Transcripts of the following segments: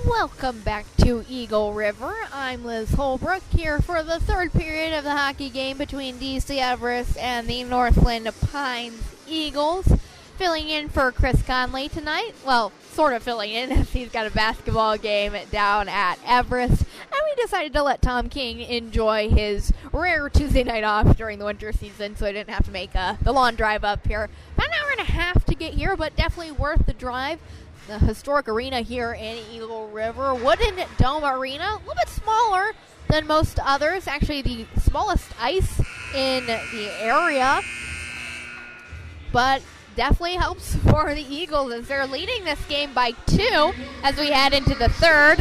Welcome back to Eagle River. I'm Liz Holbrook here for the third period of the hockey game between DC Everest and the Northland Pines Eagles. Filling in for Chris Conley tonight. Well, sort of filling in as he's got a basketball game down at Everest. And we decided to let Tom King enjoy his rare Tuesday night off during the winter season so he didn't have to make the long drive up here. About an hour and a half to get here, but definitely worth the drive. The historic arena here in Eagle River, Wooden Dome Arena, a little bit smaller than most others. Actually, the smallest ice in the area, but definitely helps for the Eagles as they're leading this game by 2 as we head into the third.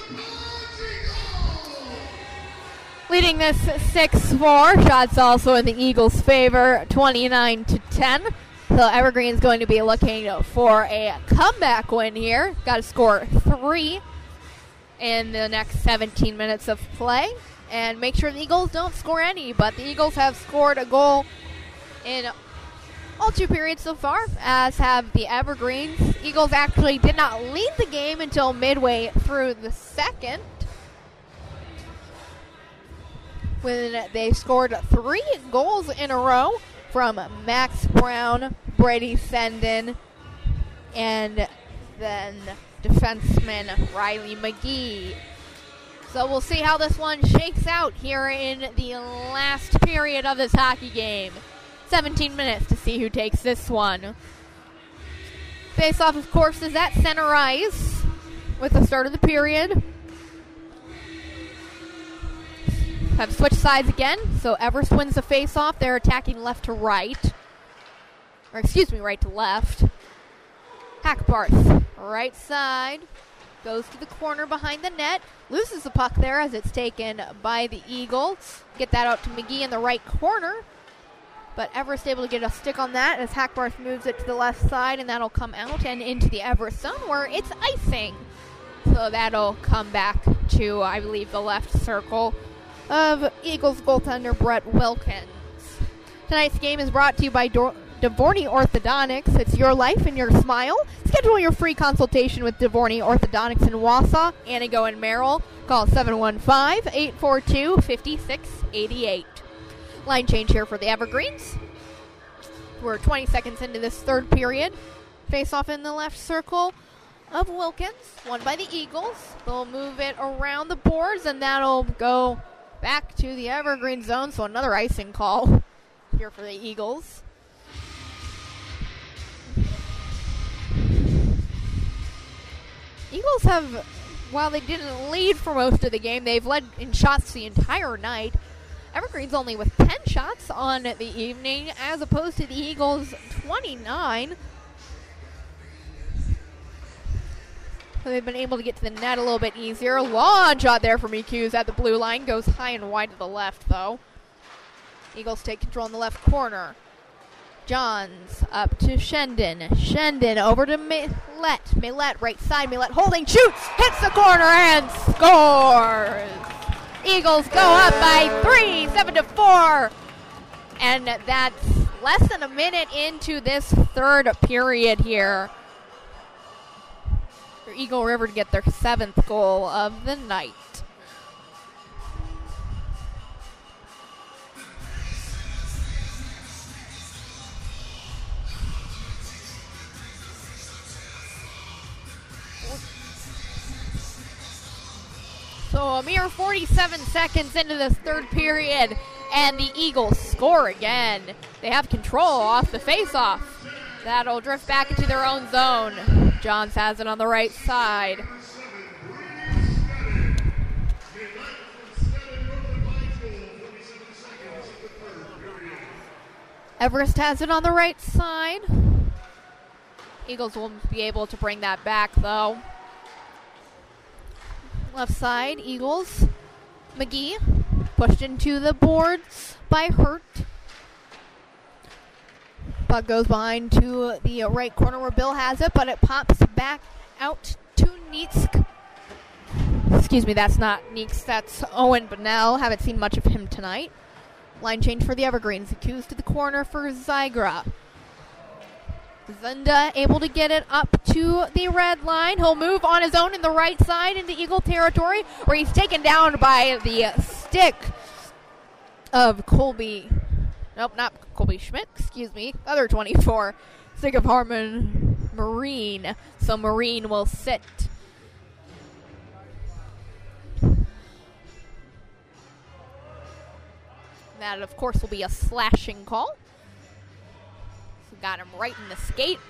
Leading this 6-4, shots also in the Eagles' favor, 29-10. So Evergreen's going to be looking for a comeback win here. Got to score 3 in the next 17 minutes of play. And make sure the Eagles don't score any. But the Eagles have scored a goal in all 2 periods so far, as have the Evergreens. Eagles actually did not lead the game until midway through the second, when they scored 3 goals in a row from Max Brown, Brady Senden, and then defenseman Riley McGee. So we'll see how this one shakes out here in the last period of this hockey game. 17 minutes to see who takes this one. Face-off, of course, is at center ice with the start of the period. Have switched sides again, so Everest wins the face-off. They're attacking left to right. Or, excuse me, right to left. Hackbarth, right side. Goes to the corner behind the net. Loses the puck there as it's taken by the Eagles. Get that out to McGee in the right corner. But Everest able to get a stick on that as Hackbarth moves it to the left side, and that'll come out and into the Everest zone where it's icing. So that'll come back to, I believe, the left circle of Eagles goaltender Brett Wilkins. Tonight's game is brought to you by Devorny Orthodontics. It's your life and your smile. Schedule your free consultation with Devorny Orthodontics in Wausau, Anago, and Merrill. Call 715-842-5688. Line change here for the Evergreens. We're 20 seconds into this third period. Face off in the left circle of Wilkins, won by the Eagles. They'll move it around the boards, and that'll go back to the Evergreen zone, so another icing call here for the Eagles. Eagles have, while they didn't lead for most of the game, they've led in shots the entire night. Evergreen's only with 10 shots on the evening, as opposed to the Eagles' 29. So they've been able to get to the net a little bit easier. Long shot there from EQs at the blue line. Goes high and wide to the left, though. Eagles take control in the left corner. Johns up to Shendon. Shendon over to Millette. Millette right side. Millette holding, shoots, hits the corner, and scores. Eagles go up by 3, 7-4. And that's less than a minute into this third period here for Eagle River to get their 7th goal of the night. So a mere 47 seconds into this third period, and the Eagles score again. They have control off the face-off. That'll drift back into their own zone. Johns has it on the right side. Everest has it on the right side. Eagles will be able to bring that back, though. Left side, Eagles. McGee pushed into the boards by Hurt. Puck goes behind to the right corner where Bill has it, but it pops back out to Nietzsche. Excuse me, that's not Nietzsche, that's Owen Bunnell. Haven't seen much of him tonight. Line change for the Evergreens. Accused to the corner for Zygra. Zinda able to get it up to the red line. He'll move on his own in the right side into Eagle territory, where he's taken down by the stick of Colby. Nope, not Colby Schmidt, excuse me. Other 24. Stick of Harmon Marine. So Marine will sit. That, of course, will be a slashing call. So got him right in the skate.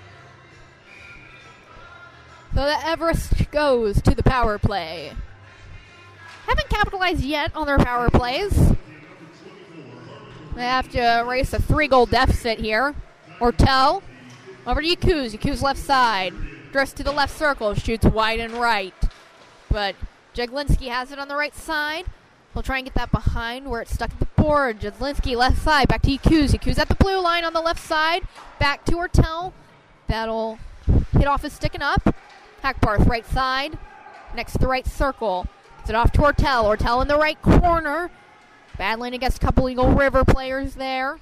So the Everest goes to the power play. Haven't capitalized yet on their power plays. They have to race a 3-goal deficit here. Ortel over to Yakuz. Yakuz left side. Drifts to the left circle. Shoots wide and right. But Jaglinski has it on the right side. He'll try and get that behind where it's stuck at the board. Jaglinski left side. Back to Yakuz. Yakuz at the blue line on the left side. Back to Ortel. That'll hit off his stick and up. Hackbarth right side. Next to the right circle. Gets it off to Ortel. Ortel in the right corner. Battling against a couple Eagle River players there.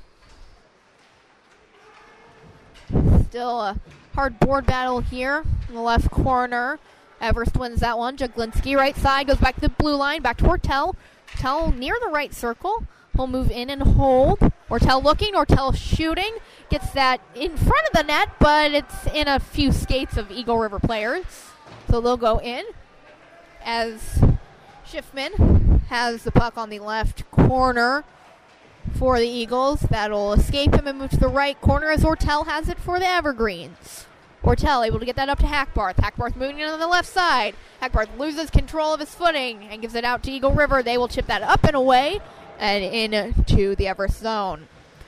Still a hard board battle here in the left corner. Everest wins that one. Jaglinski right side goes back to the blue line. Back to Ortel. Ortel near the right circle. He'll move in and hold. Ortel looking. Ortel shooting. Gets that in front of the net, but it's in a few skates of Eagle River players. So they'll go in as Schiffman has the puck on the left corner for the Eagles. That'll escape him and move to the right corner as Ortel has it for the Evergreens. Ortel able to get that up to Hackbarth. Hackbarth moving in on the left side. Hackbarth loses control of his footing and gives it out to Eagle River. They will chip that up and away and into the Everest zone.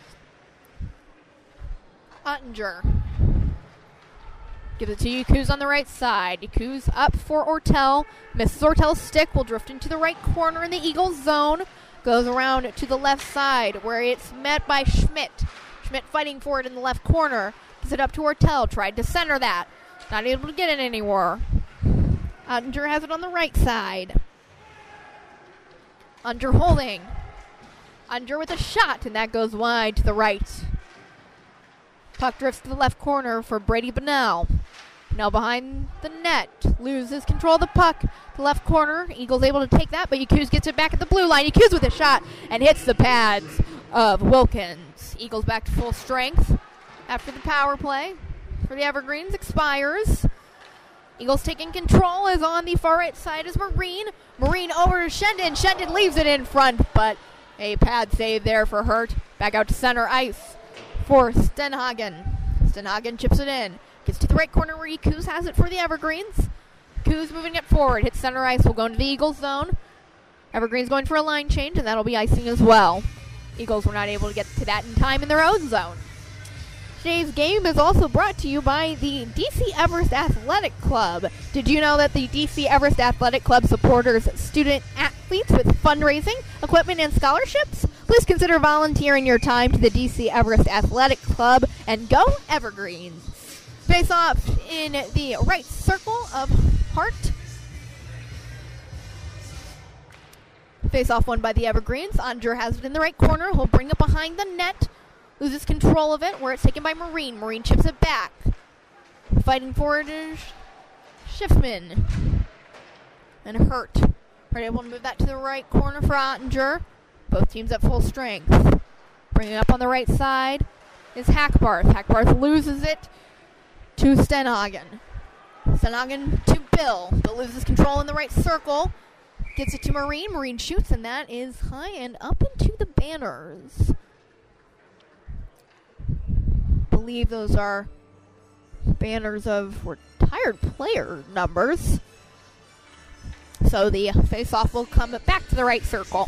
Ottinger gives it to Yakuz on the right side. Yakuz up for Ortel. Misses Ortel's stick. Will drift into the right corner in the Eagles zone. Goes around to the left side where it's met by Schmidt. Schmidt fighting for it in the left corner. Gives it up to Ortel. Tried to center that. Not able to get it anywhere. Ottinger has it on the right side. Ottinger holding. Ottinger with a shot, and that goes wide to the right. Puck drifts to the left corner for Brady Bunnell. Now behind the net. Loses control of the puck. The left corner. Eagles able to take that, but Yakuz gets it back at the blue line. Yakuz with a shot and hits the pads of Wilkins. Eagles back to full strength after the power play for the Evergreens expires. Eagles taking control is on the far right side is Marine. Marine over to Shendon. Shendon leaves it in front, but a pad save there for Hurt. Back out to center ice for Stenhagen. Stenhagen chips it in. Gets to the right corner where Yakuz has it for the Evergreens. Yakuz moving it forward. Hits center ice. Will go into the Eagles zone. Evergreens going for a line change, and that'll be icing as well. Eagles were not able to get to that in time in their own zone. Today's game is also brought to you by the DC Everest Athletic Club. Did you know that the DC Everest Athletic Club supporters student athletes with fundraising, equipment, and scholarships? Please consider volunteering your time to the DC Everest Athletic Club and go Evergreens. Face off in the right circle of Hart. Face off won by the Evergreens. Ottinger has it in the right corner. He'll bring it behind the net. Loses control of it where it's taken by Marine. Marine chips it back. Fighting forward is Schiffman. And Hurt. Hurt able to move that to the right corner for Ottinger. Both teams at full strength. Bringing it up on the right side is Hackbarth. Hackbarth loses it to Stenhagen. Stenhagen to Bill. Bill loses control in the right circle. Gets it to Marine. Marine shoots, and that is high and up into the banners. I believe those are banners of retired player numbers. So the face-off will come back to the right circle.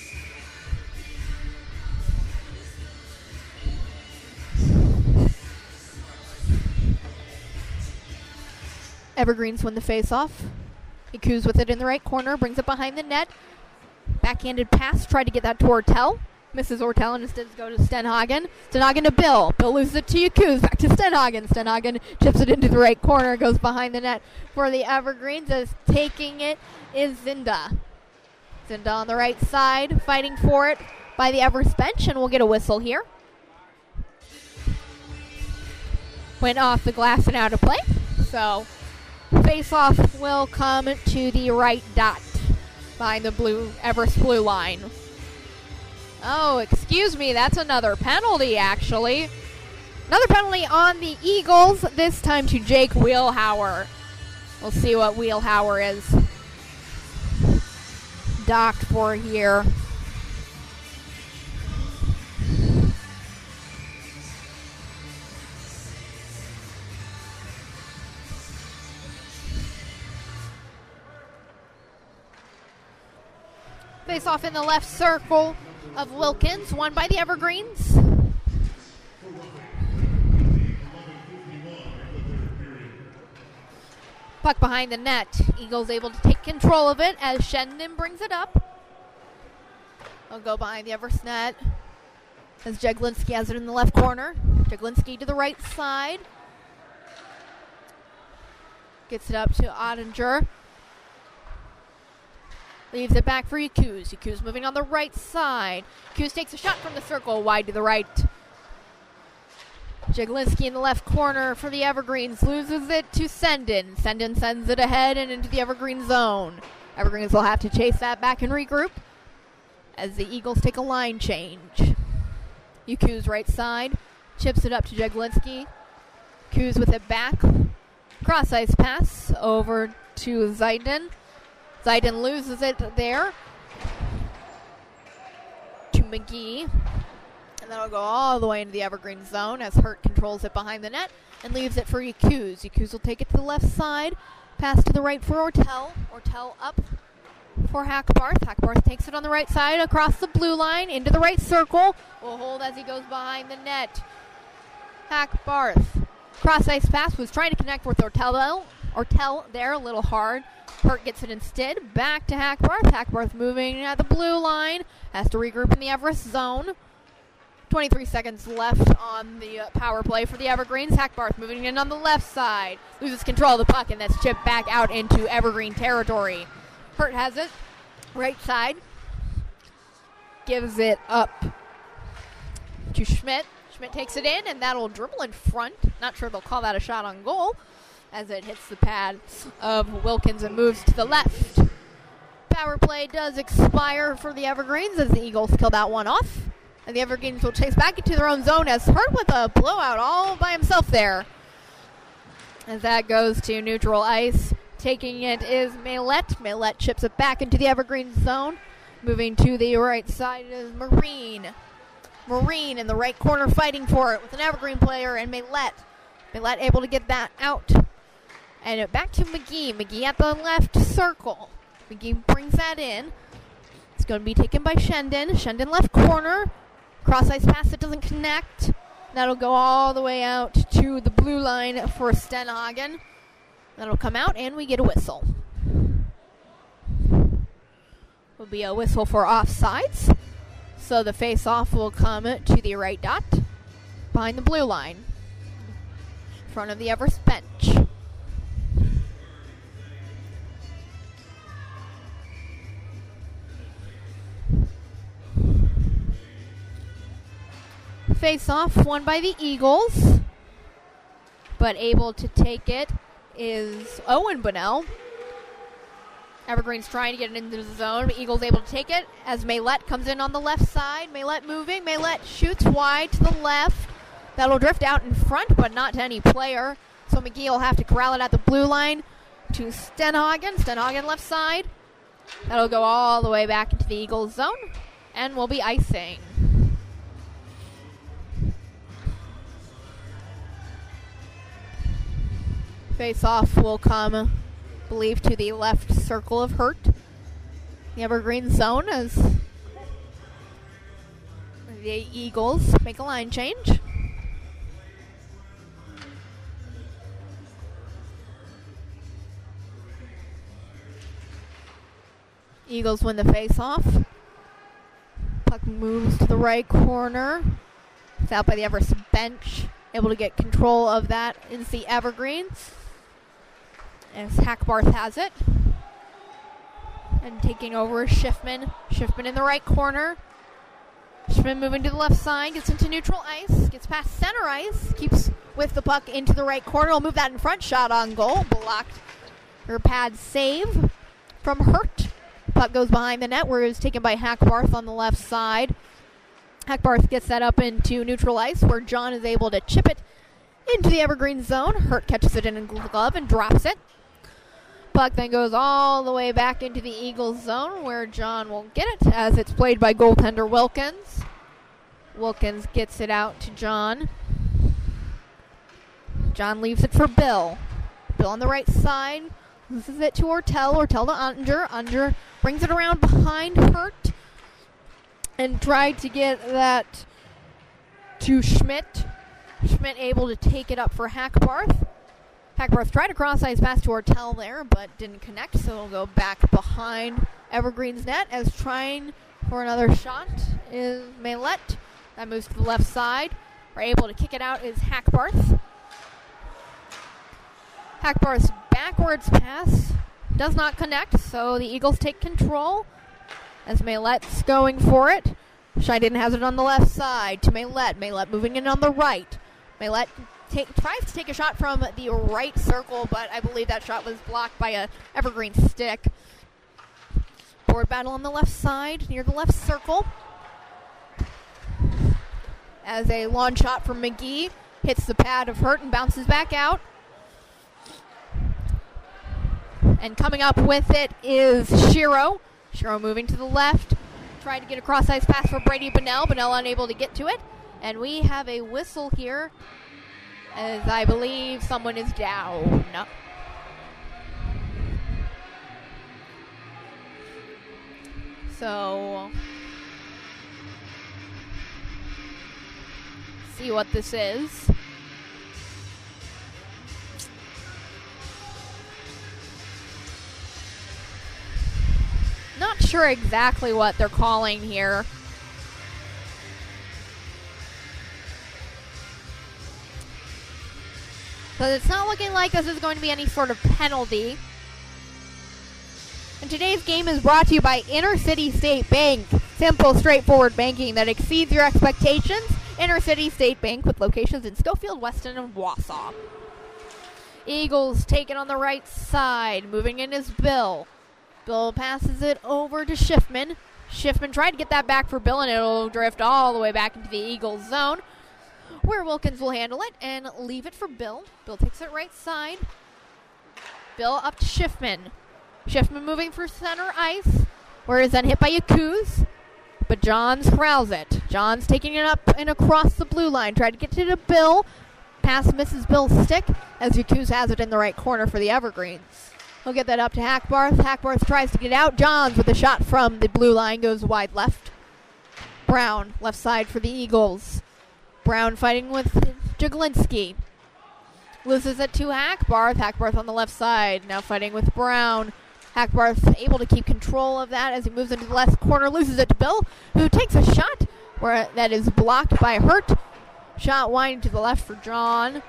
Evergreens win the face-off. Yakuz with it in the right corner, brings it behind the net. Backhanded pass, tried to get that to Ortel. Misses Ortel and instead go to Stenhagen. Stenhagen to Bill. Bill loses it to Yakuz. Back to Stenhagen. Stenhagen chips it into the right corner, goes behind the net for the Evergreens. As taking it is Zinda. Zinda on the right side, fighting for it by the Everest bench, and we'll get a whistle here. went off the glass and out of play. So face-off will come to the right dot behind the Everest blue line. Oh, excuse me, that's another penalty, actually. Another penalty on the Eagles, this time to Jake Wheelhauer. We'll see what Wheelhauer is docked for here. Face off in the left circle of Wilkins, won by the Evergreens. Puck behind the net. Eagles able to take control of it as Shendon brings it up. They'll go behind the Everest net as Jeglinski has it in the left corner. Jeglinski to the right side. Gets it up to Ottinger. Leaves it back for Yakuz. Yakuz moving on the right side. Yakuz takes a shot from the circle, wide to the right. Jeglinski in the left corner for the Evergreens. Loses it to Sendin. Sendin sends it ahead and into the Evergreen zone. Evergreens will have to chase that back and regroup as the Eagles take a line change. Yakuz right side. Chips it up to Jeglinski. Yakuz with it back. Cross ice pass over to Zaiden. Zaiden loses it there to McGee. And that'll go all the way into the Evergreen zone as Hurt controls it behind the net and leaves it for Yakuz. Yakuz will take it to the left side. Pass to the right for Ortel. Ortel up for Hackbarth. Hackbarth takes it on the right side across the blue line into the right circle. Will hold as he goes behind the net. Hackbarth. Cross ice pass was trying to connect with Ortel. Ortel there a little hard. Hurt gets it instead. Back to Hackbarth. Hackbarth moving at the blue line. Has to regroup in the Everest zone. 23 seconds left on the power play for the Evergreens. Hackbarth moving in on the left side. Loses control of the puck, and that's chipped back out into Evergreen territory. Hurt has it. Right side. Gives it up to Schmidt. Schmidt takes it in, and that'll dribble in front. Not sure they'll call that a shot on goal as it hits the pad of Wilkins and moves to the left. Power play does expire for the Evergreens as the Eagles kill that one off. And the Evergreens will chase back into their own zone as Hurt with a blowout all by himself there. As that goes to neutral ice. Taking it is Maylette. Maylette chips it back into the Evergreens zone. Moving to the right side is Marine. Marine in the right corner fighting for it with an Evergreen player and Maylette. Maylette able to get that out. And back to McGee. McGee at the left circle. McGee brings that in. It's going to be taken by Shendon. Shendon left corner. Cross ice pass that doesn't connect. That'll go all the way out to the blue line for Stenhagen. That'll come out and we get a whistle. Will be a whistle for offsides. So the face-off will come to the right dot behind the blue line. In front of the Everest bench. Face-off won by the Eagles, but able to take it is Owen Bunnell. Evergreen's trying to get it into the zone, but Eagles able to take it as Maylette comes in on the left side. Maylette moving. Maylette shoots wide to the left. That'll drift out in front, but not to any player. So McGee will have to corral it at the blue line to Stenhagen. Stenhagen left side. That'll go all the way back into the Eagles zone and will be icing. Face-off will come, I believe, to the left circle of Hurt. The Evergreen zone as the Eagles make a line change. Eagles win the face-off. Puck moves to the right corner. It's out by the Everest bench. Able to get control of that is the Evergreens. As Hackbarth has it. And taking over is Schiffman. Schiffman in the right corner. Schmidt moving to the left side, gets into neutral ice, gets past center ice, keeps with the puck into the right corner. Will move that in front, shot on goal, blocked. Her pad save from Hurt. Puck goes behind the net, where it was taken by Hackbarth on the left side. Hackbarth gets that up into neutral ice, where John is able to chip it into the Evergreen zone. Hurt catches it in a glove and drops it. Puck then goes all the way back into the Eagles zone, where John will get it as it's played by goaltender Wilkins. Wilkins gets it out to John. John leaves it for Bill. Bill on the right side. This is it to Ortel. Ortel to Ottinger. Ottinger brings it around behind Hurt and tried to get that to Schmidt. Schmidt able to take it up for Hackbarth. Hackbarth tried a cross-ice pass to Ortel there, but didn't connect, so it'll go back behind Evergreen's net as trying for another shot is Maylette. That moves to the left side. We're able to kick it out is Hackbarth. Hackbarth's backwards pass does not connect, so the Eagles take control as Maylette's going for it. Scheiden has it on the left side to Maylette. Maylette moving in on the right. Maylette tries to take a shot from the right circle, but I believe that shot was blocked by a Evergreen stick. Board battle on the left side near the left circle. As a long shot from McGee hits the pad of Hurt and bounces back out. And coming up with it is Shiro. Shiro moving to the left. Tried to get a cross-ice pass for Brady Bunnell. Bunnell unable to get to it. And we have a whistle here, as I believe someone is down. So, see what this is. Not sure exactly what they're calling here. But it's not looking like this is going to be any sort of penalty. And today's game is brought to you by Inner City State Bank. Simple, straightforward banking that exceeds your expectations. Inner City State Bank with locations in Schofield, Weston, and Wausau. Eagles take it on the right side. Moving in is Bill. Bill passes it over to Schiffman. Schiffman tried to get that back for Bill, and it'll drift all the way back into the Eagles zone, where Wilkins will handle it and leave it for Bill. Bill takes it right side. Bill up to Schiffman. Schiffman moving for center ice, where it's then hit by Yakuz, but Johns corrals it. Johns taking it up and across the blue line. Tried to get to the Bill. Pass misses Bill's stick as Yakuz has it in the right corner for the Evergreens. He'll get that up to Hackbarth. Hackbarth tries to get out. Johns with a shot from the blue line goes wide left. Brown, left side for the Eagles. Brown fighting with Jaglinski. Loses it to Hackbarth. Hackbarth on the left side. Now fighting with Brown. Hackbarth able to keep control of that as he moves into the left corner. Loses it to Bill, who takes a shot where that is blocked by Hurt. Shot winding to the left for John.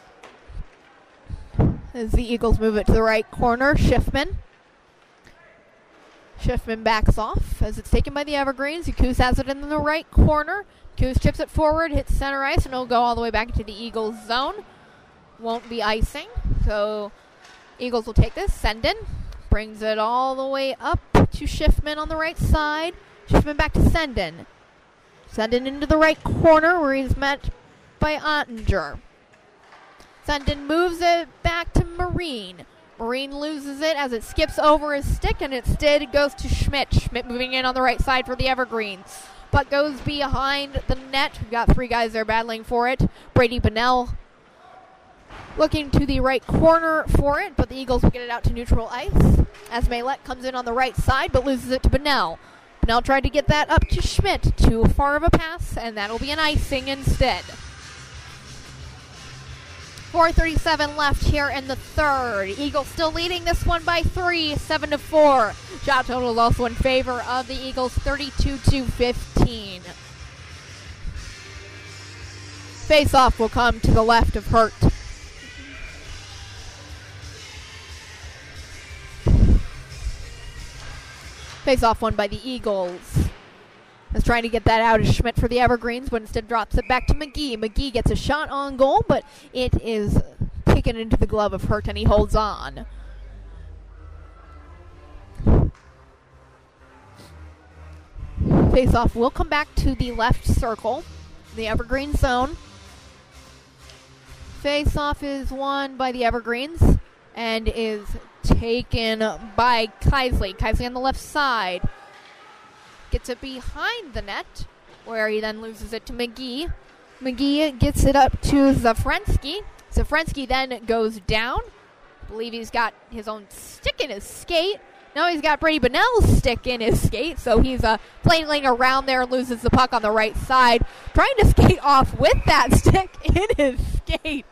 As the Eagles move it to the right corner. Schiffman. Schiffman backs off as it's taken by the Evergreens. Yakuz has it in the right corner. Yakuz chips it forward, hits center ice, and it'll go all the way back into the Eagles zone. Won't be icing, so Eagles will take this. Sendin brings it all the way up to Schiffman on the right side. Schiffman back to Sendin. Sendin into the right corner where he's met by Ottinger. Sendin moves it back to Marine. Marine loses it as it skips over his stick, and instead goes to Schmidt. Schmidt moving in on the right side for the Evergreens. But goes behind the net. We've got three guys there battling for it. Brady Bunnell looking to the right corner for it, but the Eagles will get it out to neutral ice as Maylette comes in on the right side but loses it to Bunnell. Bunnell tried to get that up to Schmidt. Too far of a pass, and that'll be an icing instead. 4:37 left here in the third. Eagles still leading this one by 3, 7-4. Shot total is also in favor of the Eagles, 32-15. Face-off will come to the left of Hurt. Face-off won by the Eagles. is trying to get that out of Schmidt for the Evergreens, but instead drops it back to McGee. McGee gets a shot on goal, but it is taken into the glove of Hurt, and he holds on. Face-off will come back to the left circle, the Evergreen zone. Face-off is won by the Evergreens and is taken by Keisley. Keisley on the left side. Gets it behind the net, where he then loses it to McGee. McGee gets it up to Zafrensky. Zafrensky then goes down. I believe he's got his own stick in his skate. No, he's got Brady Bunnell's stick in his skate, so he's flailing around there and loses the puck on the right side, trying to skate off with that stick in his skate.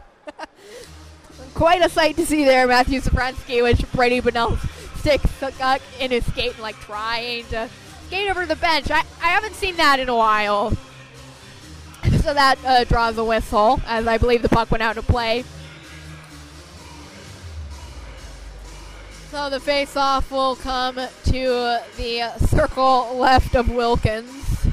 Quite a sight to see there, Matthew Zafrensky, which Brady Bunnell's stick stuck in his skate and trying to skate over the bench. I haven't seen that in a while. So that draws a whistle, as I believe the puck went out to play. So the face-off will come to the circle left of Wilkins.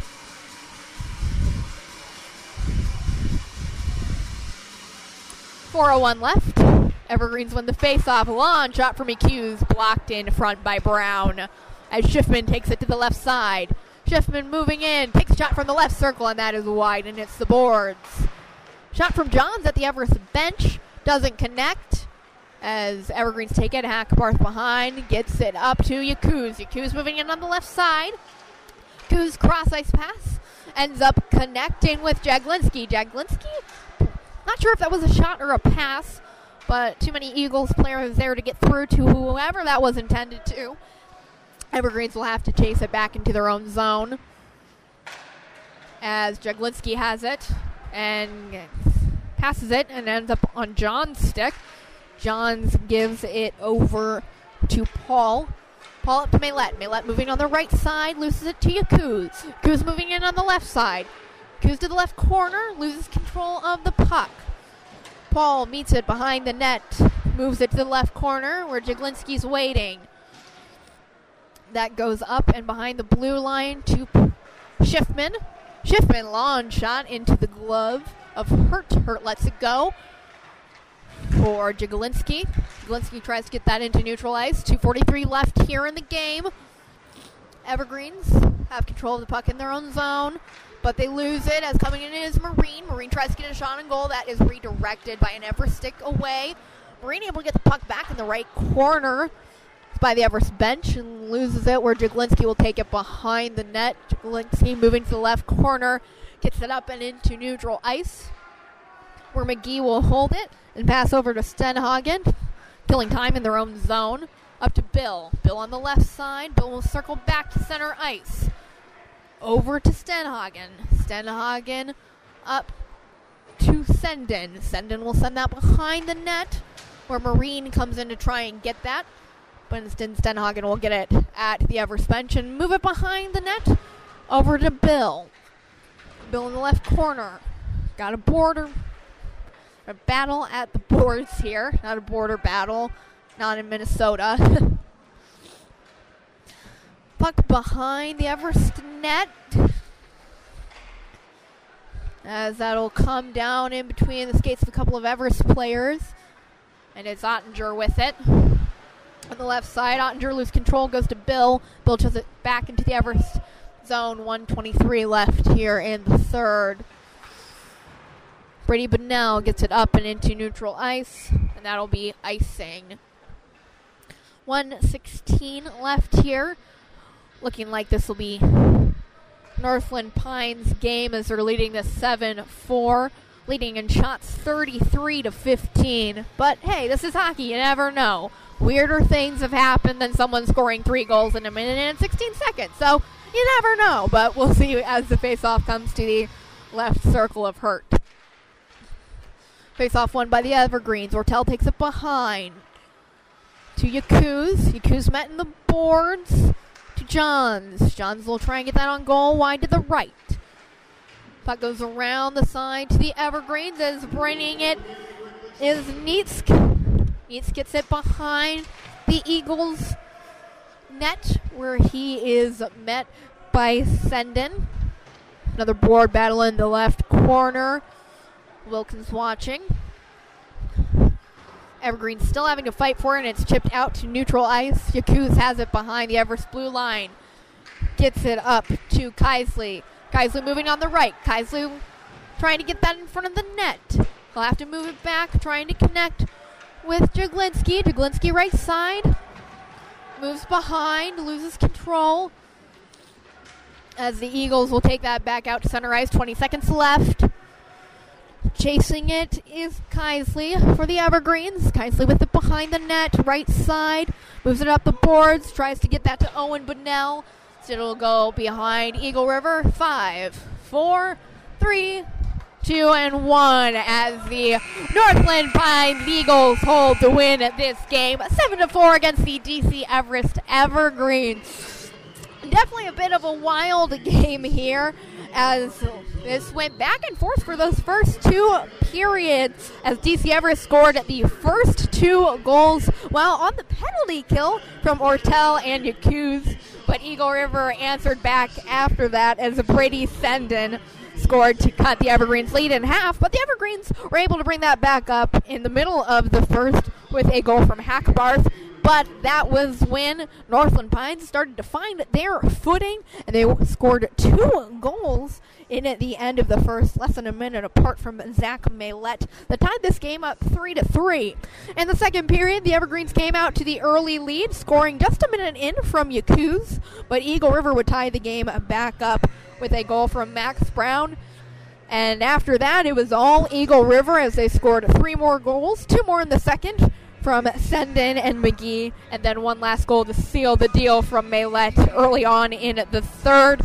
.401 left. Evergreens win the face-off. Long shot from McHughes, blocked in front by Brown as Schiffman takes it to the left side. Schiffman moving in, takes a shot from the left circle, and that is wide, and it's the boards. Shot from Johns at the Everest bench, doesn't connect as Evergreens take it. Hackbarth behind, gets it up to Yakuz. Yakuz moving in on the left side. Yakuz cross-ice pass, ends up connecting with Jaglinski. Jaglinski, not sure if that was a shot or a pass, but too many Eagles players there to get through to whoever that was intended to. Evergreens will have to chase it back into their own zone as Jaglinski has it and passes it and ends up on John's stick. Johns gives it over to Paul. Paul up to Maylette. Maylette moving on the right side, loses it to Yakuz. Yakuz moving in on the left side. Yakuz to the left corner, loses control of the puck. Paul meets it behind the net, moves it to the left corner where Jaglinski's waiting. That goes up and behind the blue line to Schiffman. Schiffman, long shot into the glove of Hurt. Hurt lets it go for Jaglinski. Jaglinski tries to get that into neutral ice. 2:43 left here in the game. Evergreens have control of the puck in their own zone, but they lose it as coming in is Marine. Marine tries to get a shot on goal. That is redirected by an Everest stick away. Marine able to get the puck back in the right corner by the Everest bench and loses it where Jaglinski will take it behind the net. Jaglinski moving to the left corner, gets it up and into neutral ice where McGee will hold it and pass over to Stenhagen, killing time in their own zone. Up to Bill. Bill on the left side. Bill will circle back to center ice. Over to Stenhagen. Stenhagen up to Senden. Senden will send that behind the net where Marine comes in to try and get that. But instead, Stenhagen will get it at the Everest bench and move it behind the net over to Bill. Bill in the left corner. Got a battle at the boards here. Not a border battle. Not in Minnesota. Puck behind the Everest net. As that'll come down in between the skates of a couple of Everest players. And it's Ottinger with it. On the left side, Ottinger loses control, goes to Bill. Bill chucks it back into the Everest zone. 1:23 left here in the third. Brady Bunnell gets it up and into neutral ice, and that'll be icing. 1:16 left here. Looking like this will be Northland Pines game as they're leading this 7-4. Leading in shots 33-15. But hey, this is hockey, you never know. Weirder things have happened than someone scoring 3 goals in a minute and 16 seconds. So you never know, but we'll see as the face-off comes to the left circle of Hurt. Face-off won by the Evergreens. Ortel takes it behind to Yakuz. Yakuz met in the boards to Johns. Johns will try and get that on goal wide to the right. Puck goes around the side to the Evergreens as bringing it is Nietzsche. Nietzsche gets it behind the Eagles net where he is met by Senden. Another board battle in the left corner. Wilkins watching. Evergreen still having to fight for it, and it's chipped out to neutral ice. Yakuz has it behind the Everest blue line. Gets it up to Keisley. Keisley moving on the right. Keisley trying to get that in front of the net. He'll have to move it back, trying to connect with Jaglinski. Jaglinski right side. Moves behind, loses control. As the Eagles will take that back out to center ice. 20 seconds left. Chasing it is Keisley for the Evergreens. Keisley with it behind the net, right side. Moves it up the boards, tries to get that to Owen Bunnell. So it'll go behind Eagle River. 5, 4, 3, 2, and 1 as the Northland Pines Eagles hold the win at this game. 7-4 against the DC Everest Evergreens. Definitely a bit of a wild game here as this went back and forth for those first two periods as DC Everest scored the first 2 goals while on the penalty kill from Ortel and Yakuz. But Eagle River answered back after that as Brady Senden scored to cut the Evergreens lead in half, but the Evergreens were able to bring that back up in the middle of the first with a goal from Hackbarth. But that was when Northland Pines started to find their footing, and they scored 2 goals in at the end of the first, less than a minute apart from Zach Maylett, that tied this game up 3-3. In the second period, the Evergreens came out to the early lead, scoring just a minute in from Yakuz, but Eagle River would tie the game back up with a goal from Max Brown. And after that, it was all Eagle River as they scored 3 more goals, 2 more in the second from Senden and McGee, and then 1 last goal to seal the deal from Maylett early on in the third.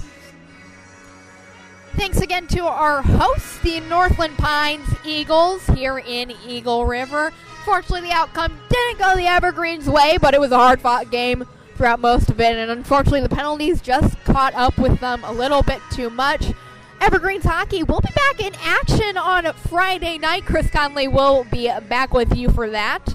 Thanks again to our hosts, the Northland Pines Eagles here in Eagle River. Fortunately, the outcome didn't go the Evergreens' way, but it was a hard-fought game throughout most of it, and unfortunately the penalties just caught up with them a little bit too much. Evergreens hockey will be back in action on Friday night. Chris Conley will be back with you for that.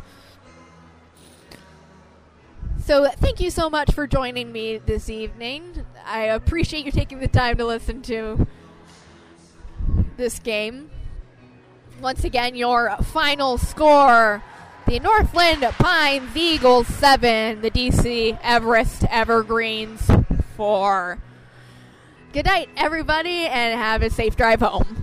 So thank you so much for joining me this evening. I appreciate you taking the time to listen to this game. Once again, your final score, the Northland Pines Eagles 7, the DC Everest Evergreens 4. Good night, everybody, and have a safe drive home.